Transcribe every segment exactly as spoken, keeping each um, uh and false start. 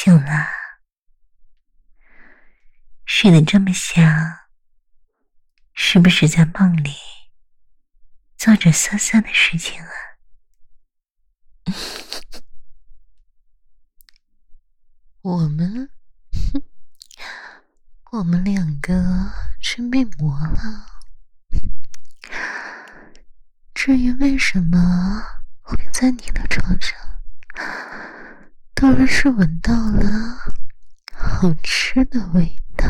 醒了，睡得这么香，是不是在梦里做着色色的事情啊？ 我们，我们两个是魅魔了。至于为什么会在你的床上，当然是闻到了好吃的味道。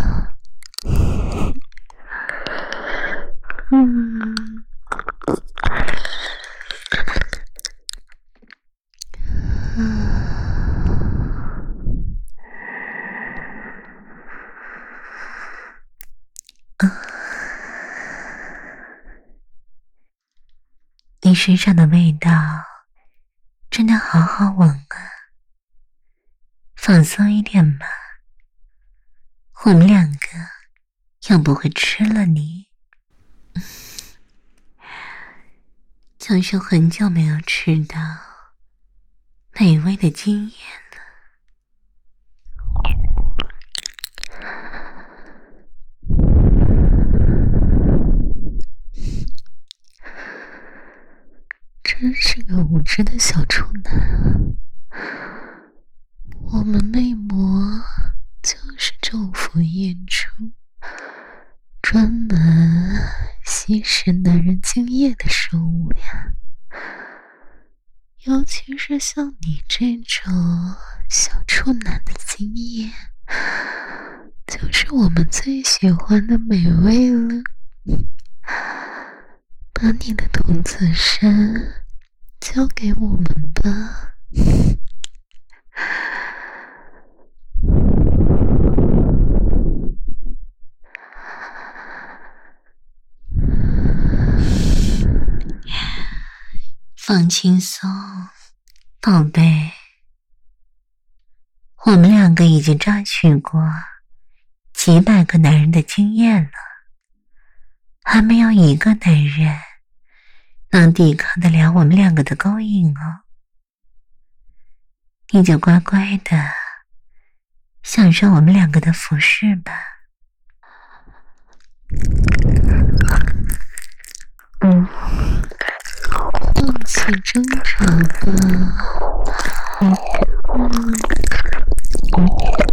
嗯。 你身上的味道真的好好闻啊，放松一点吧，我们两个又不会吃了你。就是很久没有吃到美味的经验了。 真是个无知的小处男啊！我们魅魔就是昼伏夜出，专门吸食男人精液的生物呀。尤其是像你这种小处男的精液，就是我们最喜欢的美味了。把你的童子身交给我们吧。 放轻松，宝贝，我们两个已经榨取过几百个男人的经验了，还没有一个男人能抵抗得了我们两个的勾引哦。你就乖乖的享受我们两个的服侍吧。嗯， 放弃挣扎吧。嗯嗯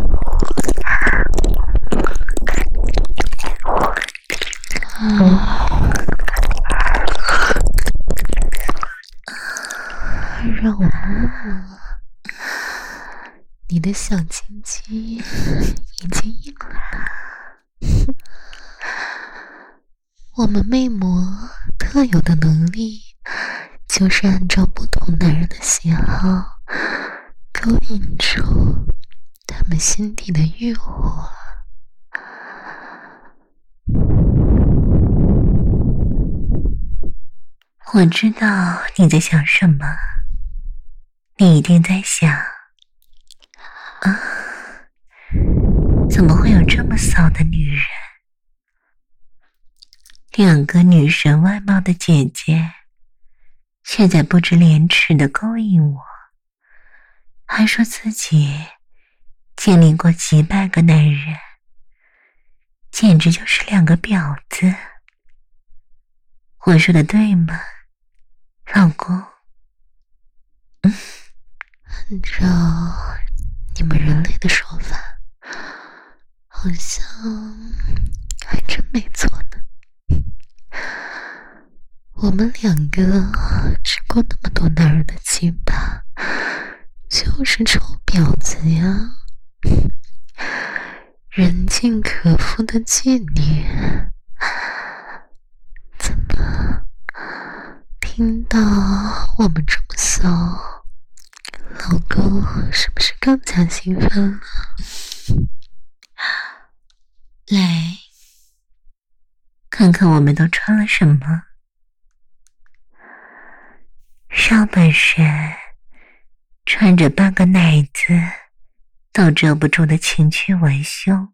啊，让我摸摸你的小鸡鸡，已经硬了。我们魅魔特有的能力，就是按照不同男人的喜好，勾引出他们心底的欲火。 我知道你在想什么，你一定在想，啊，怎么会有这么骚的女人？两个女神外貌的姐姐，却在不知廉耻的勾引我，还说自己经历过几百个男人，简直就是两个婊子。我说的对吗，老公？嗯， 按照你们人类的说法，好像还真没错呢。我们两个吃过那么多男人的鸡巴，就是臭婊子呀，人尽可夫的妓女。怎么听到我们这么骚，老公是不是更加兴奋了？ 来，看看我们都穿了什么。上半身穿着半个奶子都遮不住的情趣文胸，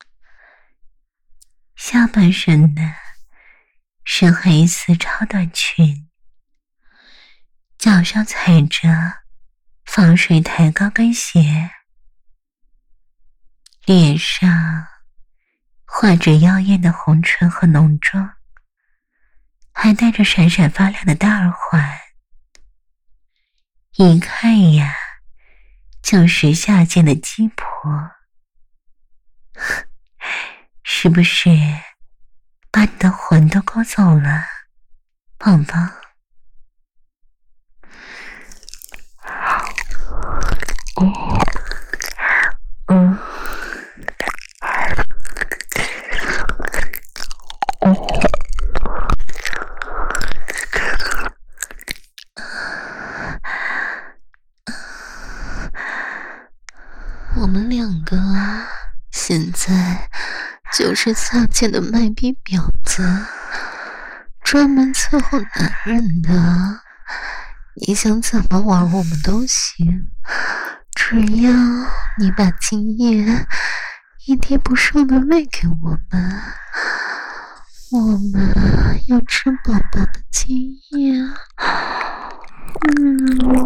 下半身呢是黑丝超短裙，脚上踩着防水抬高跟鞋， 脸上画着妖艳的红唇和浓妆，还戴着闪闪发亮的大耳环，一看呀就是下贱的鸡婆。是不是把你的魂都勾走了，宝宝？嗯嗯我们两个现在就是下贱的卖逼婊子，专门伺候男人的。你想怎么玩我们都行，只要你把精液一滴不剩的喂给我们，我们要吃宝宝的精液。嗯。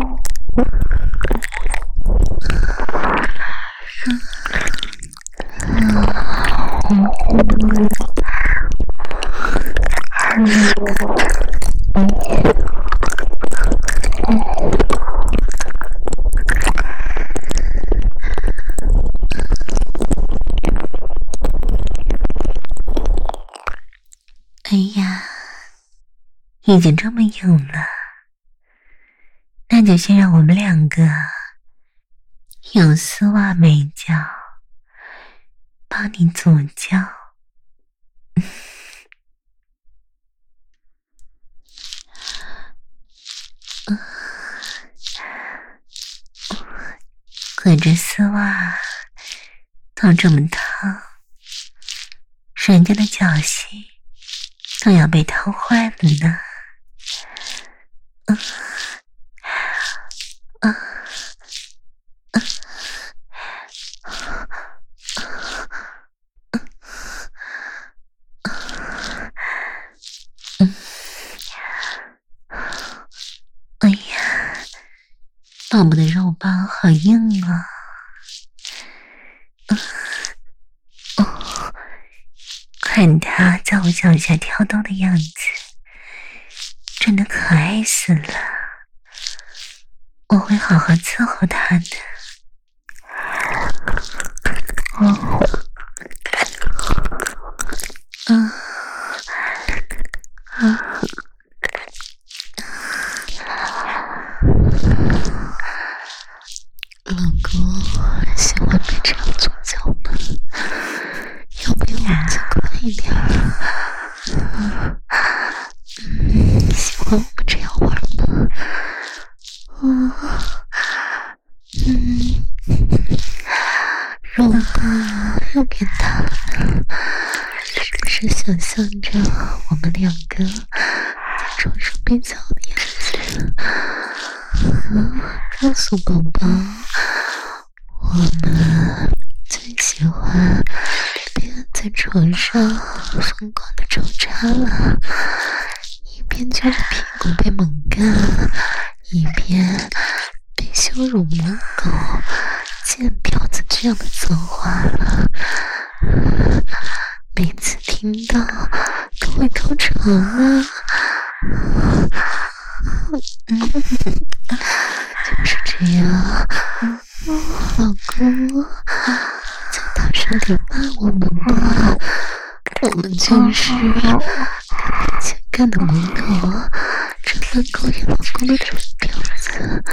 哎呀，已经这么硬了，那就先让我们两个用丝袜美脚帮你左教。可这丝袜都这么烫，人家的脚心都要被烫坏了呢。嗯啊啊嗯，哎呀，宝宝的肉棒好硬啊！嗯哦，看他在我脚下跳动的样子，真的可爱死了。我会好好伺候他的。哦，嗯嗯。 老公，喜欢被这样左脚吗？要不要我们再快一点？嗯，喜欢我们这样玩吗？嗯嗯，肉棒又变大了，是不是想象着我们两个在床上被操的样子？嗯，告诉宝宝，我们最喜欢被按在床上疯狂的抽插了，一边觉得屁股被猛干，一边被羞辱母狗、贱婊子这样的脏话了。每次听到都会高潮呢。嗯，就是这样。老公，再大声点骂我们吧，我们就是欠干的母狗，专门勾引老公的蠢婊子。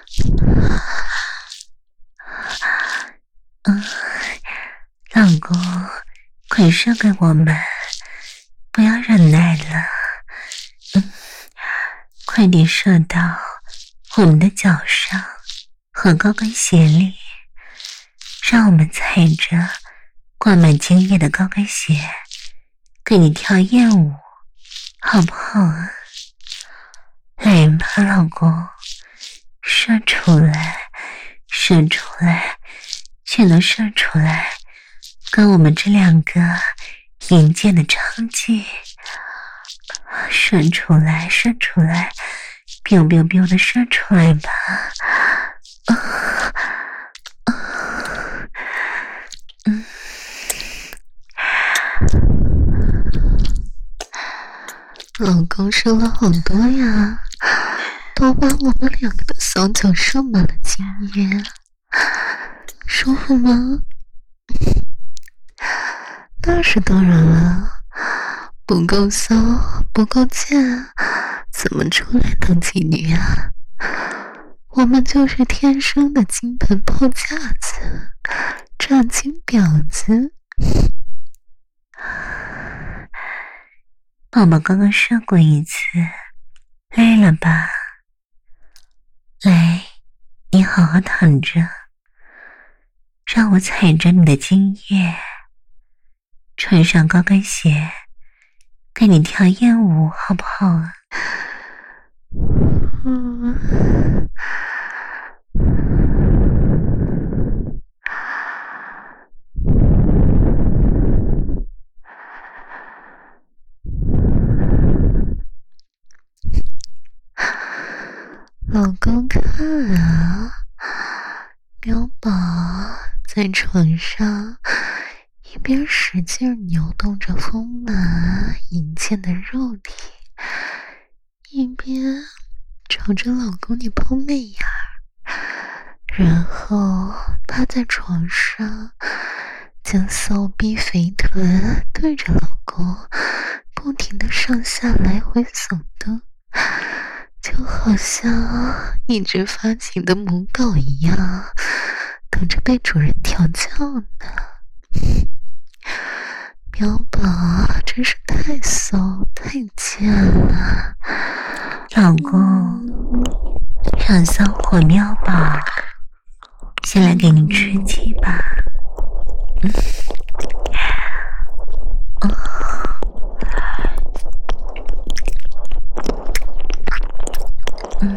嗯，老公，快射给我们，不要忍耐了。嗯，快点射到我们的脚上和高跟鞋里，让我们踩着挂满精液的高跟鞋给你跳艳舞，好不好啊？来吧，老公，射出来，射出来，全都射出来，跟我们这两个淫贱的娼妓，射出来，射出来，biu biu biu的射出来吧！啊啊，嗯老公说了好多呀，都把我们两个的小脚射满了精液，舒服吗？那是当然了，不够骚，不够贱，怎么出来当妓女啊？我们就是天生的金盆泡架子，正经婊子。 宝宝刚刚射过一次，累了吧？来，你好好躺着，让我踩着你的精液，穿上高跟鞋，跟你跳艳舞，好不好啊？ 嗯。老公看啊，喵宝在床上一边使劲扭动着丰满淫贱的肉体，一边朝着老公你抛媚眼，然后趴在床上，将骚逼肥臀对着老公不停的上下来回耸动，就好像一只发情的母狗一样，等着被主人调教呢。喵宝真是太骚太贱了， 老公，让骚货喵宝先来给你吃鸡吧。嗯，哦，嗯，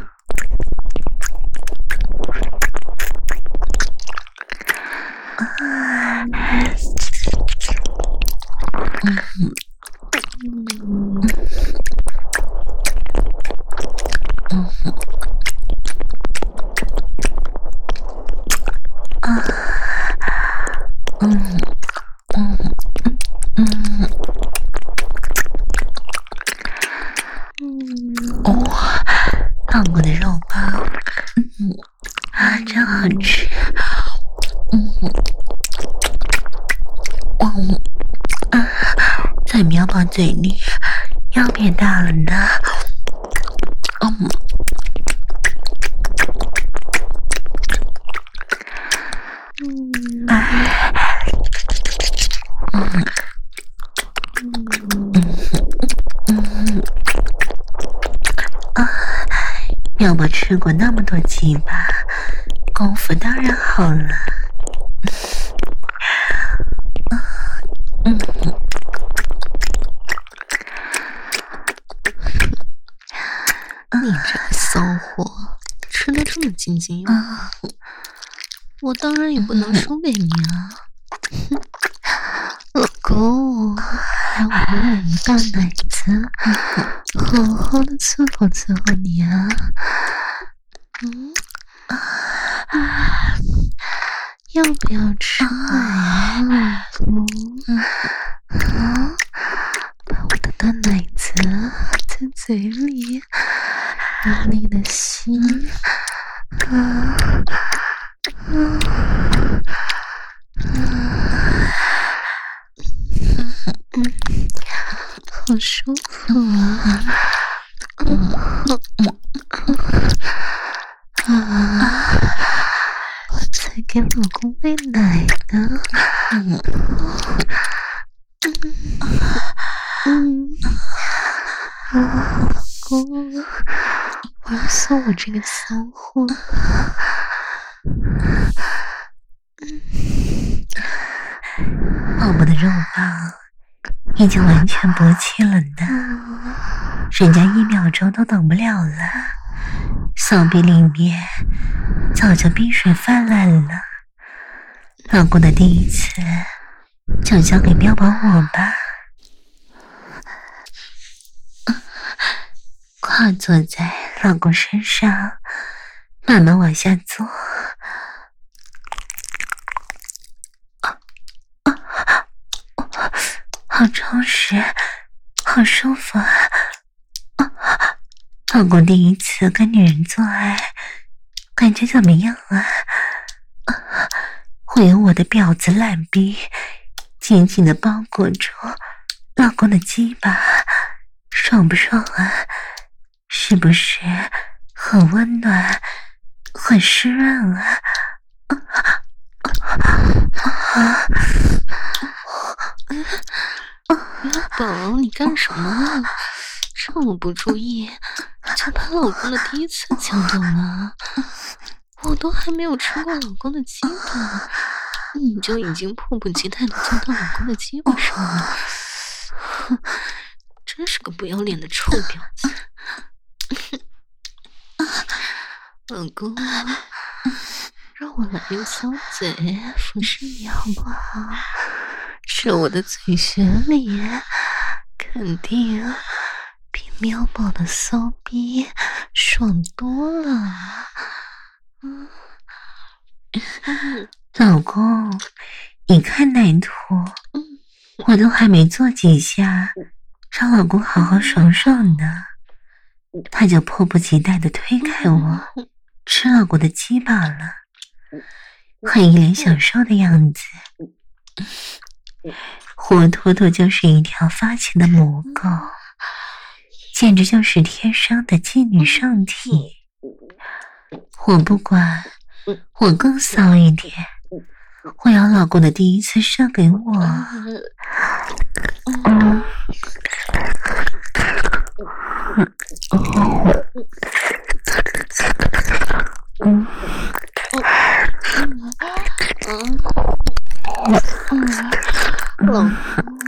啊，嗯。老公的肉包，嗯啊，真好吃，嗯嗯啊，在喵宝嘴里要变大了呢，嗯嗯啊，嗯嗯嗯啊。要不吃过那么多鸡巴，功夫当然好了。嗯， 你这个骚货，吃得这么津津有味，我当然也不能输给你啊！老公，让我用一大奶子，好好的伺候伺候你啊！嗯，要不要吃奶啊，老公？啊，把我的大奶子在嘴里用力的吸，啊啊啊！嗯，好舒服啊！嗯啊，我在给老公喂奶呢。嗯嗯啊，老公，我要送我这个骚货。 宝宝的肉棒已经完全勃起了呢，人家一秒钟都等不了了，骚逼里面早就冰水泛滥了。老公的第一次就交给喵宝我吧，跨坐在老公身上，慢慢往下坐。好充实， 好舒服啊！啊，老公第一次跟女人做爱，感觉怎么样啊？啊，会有我的婊子懒逼紧紧的包裹住老公的鸡巴，爽不爽啊？是不是很温暖，很湿润啊？ 元宝，你干什么？趁我不注意，就把老公的第一次抢走了。我都还没有吃过老公的鸡巴，你就已经迫不及待的坐到老公的鸡巴上了。真是个不要脸的臭婊子！老公，让我来用骚嘴服侍你好不好？这我的嘴旋里肯定比喵宝的骚逼爽多了。嗯， 老公，你看那图，我都还没做几下，让老公好好爽爽呢，他就迫不及待地推开我，吃老公的鸡巴了，还一脸享受的样子，活脱脱就是一条发情的母狗，简直就是天生的妓女上体。我不管，我更骚一点，我要老公的第一次射给我。嗯嗯老公，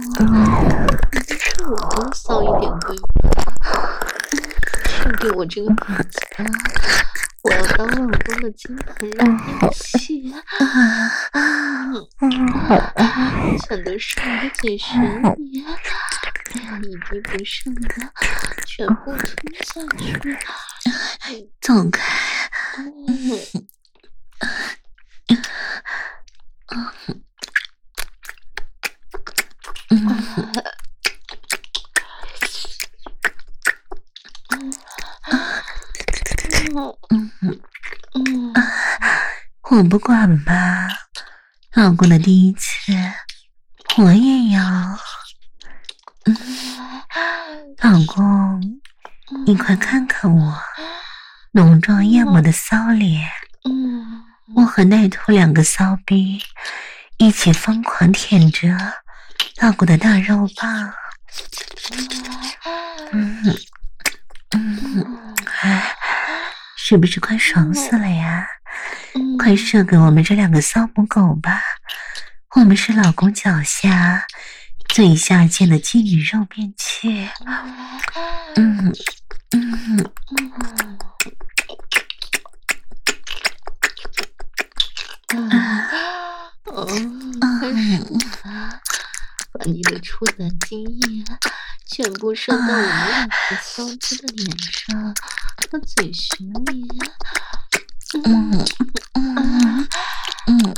是我更骚一点对吧？兄弟，我这个婊子啊，我要当老公的金盆热气，全都是我的嘴唇里，我要一滴不剩的全部吞下去。 走开！我不管吧，老公的第一次，我也要。嗯，老公，你快看看我浓妆艳抹的骚脸，我和奈兔两个骚逼一起疯狂舔着老公的大肉棒。嗯嗯，哎，是不是快爽死了呀？快射给我们这两个骚母狗吧！我们是老公脚下最下贱的妓女肉便器。嗯嗯嗯，把你的出胆精液全部射到我们两个骚鸡的脸上和嘴唇里。嗯嗯嗯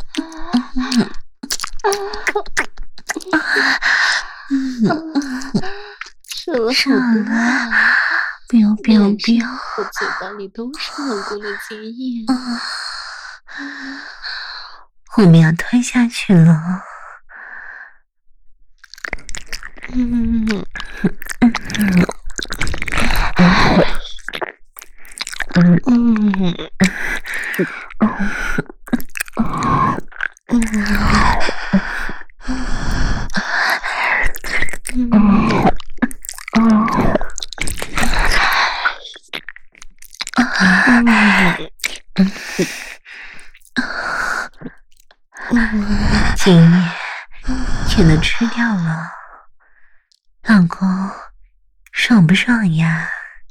嗯，射了好多啊！ 不要不要不要！ 我嘴巴里都是老公的精液。 我们要吞下去了。 嗯嗯嗯精液全都吃掉了，老公爽不爽呀？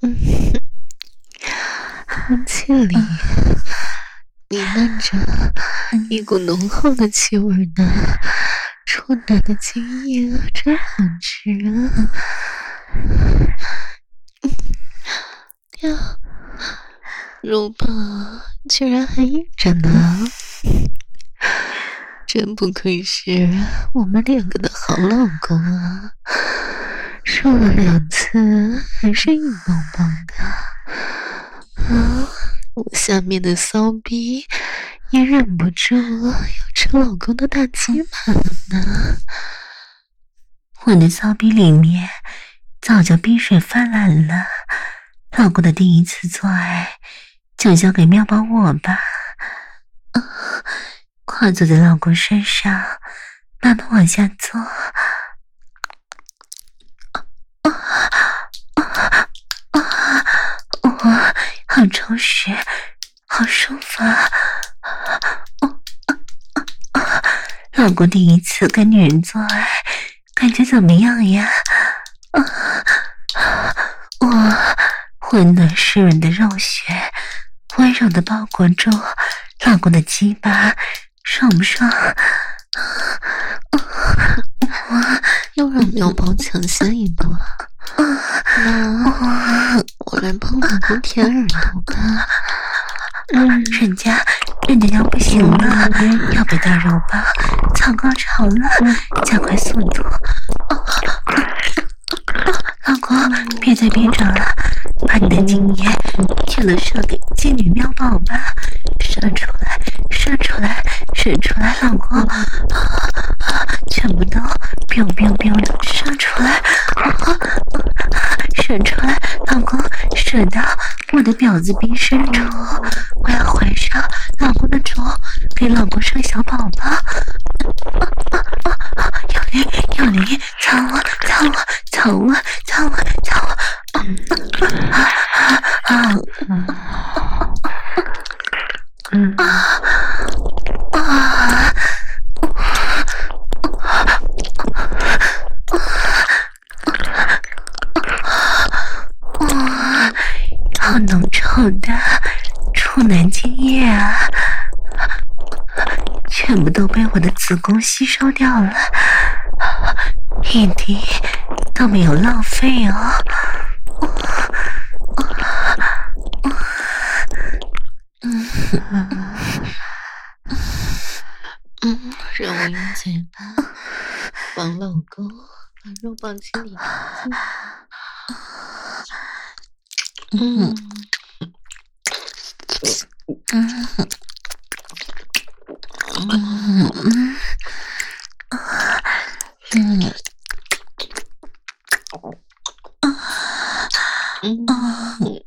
空气里弥漫着一股浓厚的气味呢，出奶的精液真好吃啊！呀，肉棒居然还硬着呢，真不愧是我们两个的好老公啊！ 说了两次，还是硬邦邦的。啊，我下面的骚逼也忍不住要吃老公的大鸡巴了呢。 我的骚逼里面早就碧水泛滥了，老公的第一次做爱就交给喵宝我吧。啊，跨坐在老公身上，慢慢往下坐。哇，好充实，好舒服啊！老公第一次跟女人做爱，感觉怎么样呀？我温暖湿润的肉穴，温柔的包裹住老公的鸡巴，爽不爽？ 要让喵宝抢先一步，那我来帮老公舔耳朵吧。 嗯，人家人家要不行了，要被大肉棒操高潮了，加快速度。老公，别再憋着了，把你的精液全都射给贱女喵宝吧，射出来，射出来，射出来，老公，全部都 biu biu biu 的射出来，射出来，老公，射到我的婊子逼深处，我要怀上老公的猪，给老公生小宝宝。有力有力，操我操我操我操我操我！嗯啊！好浓稠的处男精液啊，全部都被我的子宫吸收掉了，一滴都没有浪费哦。 嗯嗯，让我用嘴巴帮老公把肉棒清理干净。嗯嗯嗯嗯嗯嗯，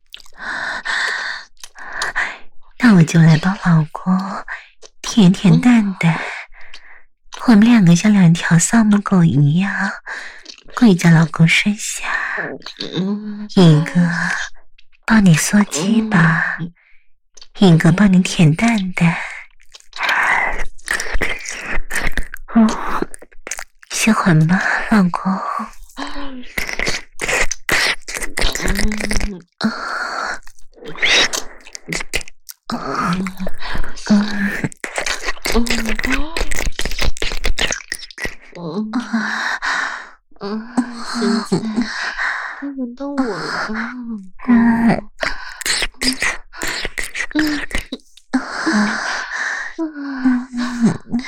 那我就来帮老公舔舔蛋蛋。我们两个像两条丧母狗一样跪在老公身下，一个帮你缩鸡巴，一个帮你舔蛋蛋。嗯，喜欢吗，老公？ 嗯嗯，现在该轮到我了，老公。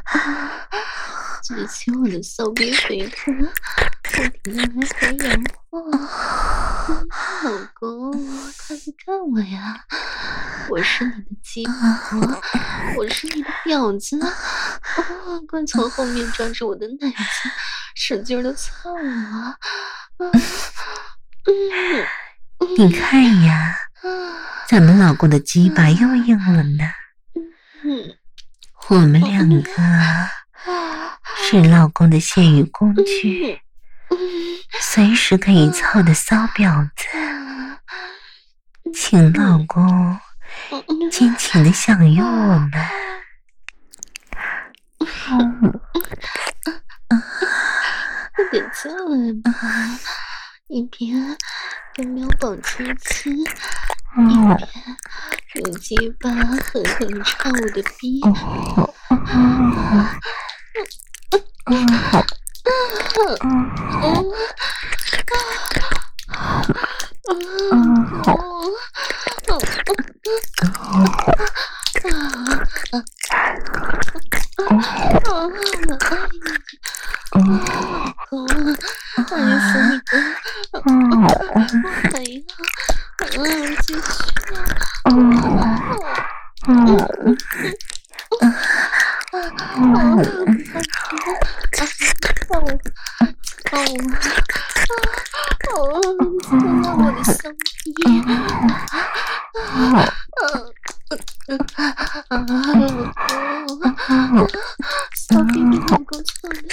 举起我的骚逼肥臀，不停的来回摇晃。老公，快来看我呀！我是你的鸡婆，我是你的婊子，哦，快从后面抓住我的奶子，使劲的操我！啊嗯、你看呀，咱们老公的鸡巴又硬了呢。我们两个是老公的泄欲工具，随时可以操的骚婊子，请老公尽情的享用我们。 快点进来吧，一边跟喵宝亲亲，一边用鸡巴狠狠地插我的逼。老公，爱死哎呀，嗯，继续啊，嗯嗯嗯，让我的香鼻，小鼻比老公强的，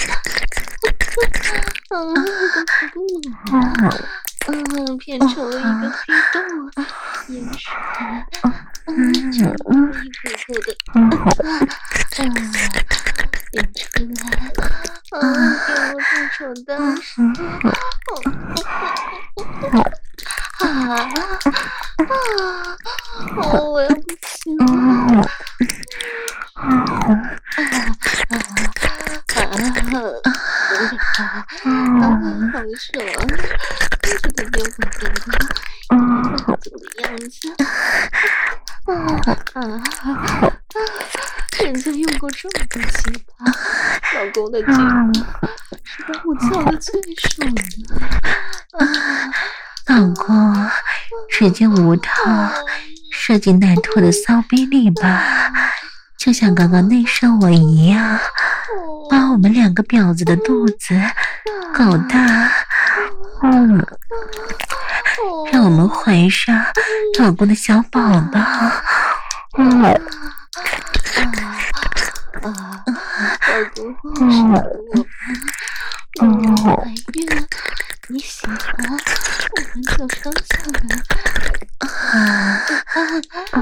嗯，都不冷，嗯，变成了一个黑洞，眼水，嗯，就一口口的，嗯，变出来，嗯，给我大手大手，啊啊啊！哦，我要不行了。啊啊啊！好爽，这个溜滚滚的，走的样子。啊啊！人家用过这么多鸡巴，老公的鸡巴是把我操的最爽的。 老公直接无套射进奶兔的骚逼里吧，就像刚刚内射我一样，把我们两个婊子的肚子搞大，嗯，让我们怀上老公的小宝宝。嗯， 啊啊！老公好适合我吧？我怀孕，你喜欢，我们就生下来。啊啊啊！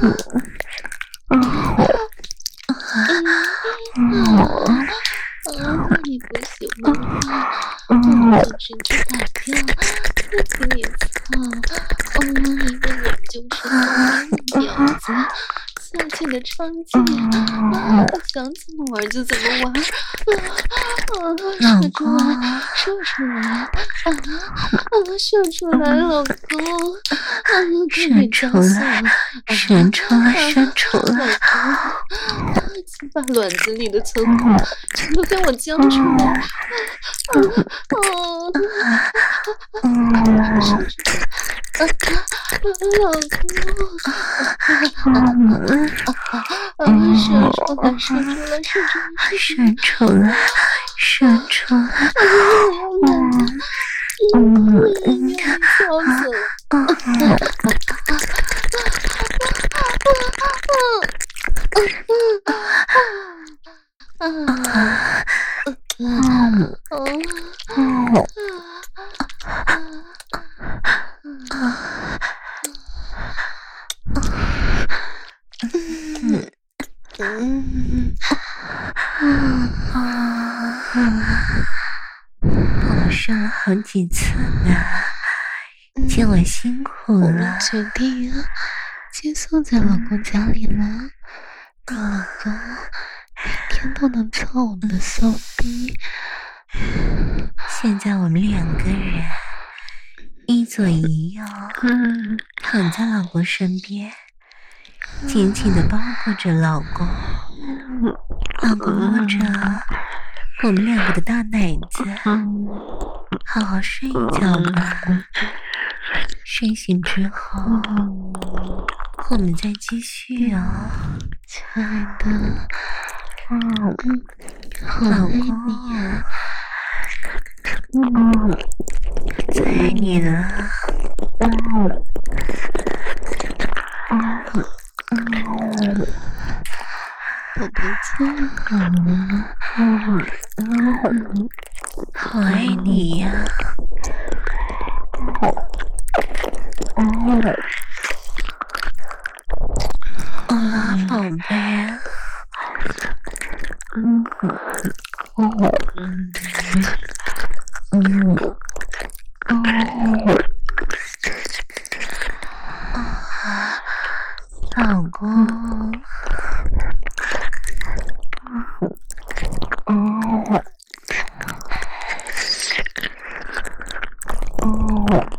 啊！你不喜欢的话，我就直接打掉，不可以操。嗯，因为我就是骚逼婊子。下贱的娼妓，啊！想怎么玩就怎么玩，啊啊！射出来，射出来，啊啊！射出来，老公，啊！ 射出来，射出来，射出来， 老公，请把卵子里的存货全都给我交出来，啊啊！射出来。啊啊！老公，啊啊！射出来，射出来，射出来， 射出来，射出来！ 我要来了，嗯，要跳走！啊啊！ 我上了好几次了，今晚辛苦了。 我们决定寄宿在老公家里了，让老公每天都能操我们的骚逼。 现在我们两个人一左一右，躺在老公身边，紧紧地包裹着老公。老公摸着我们两个的大奶子，好好睡一觉吧。睡醒之后，我们再继续哦， 亲爱的， 老公，最爱你了。 宝贝亲好了， 好爱你呀、啊，宝贝。嗯嗯嗯啊，老公。哦，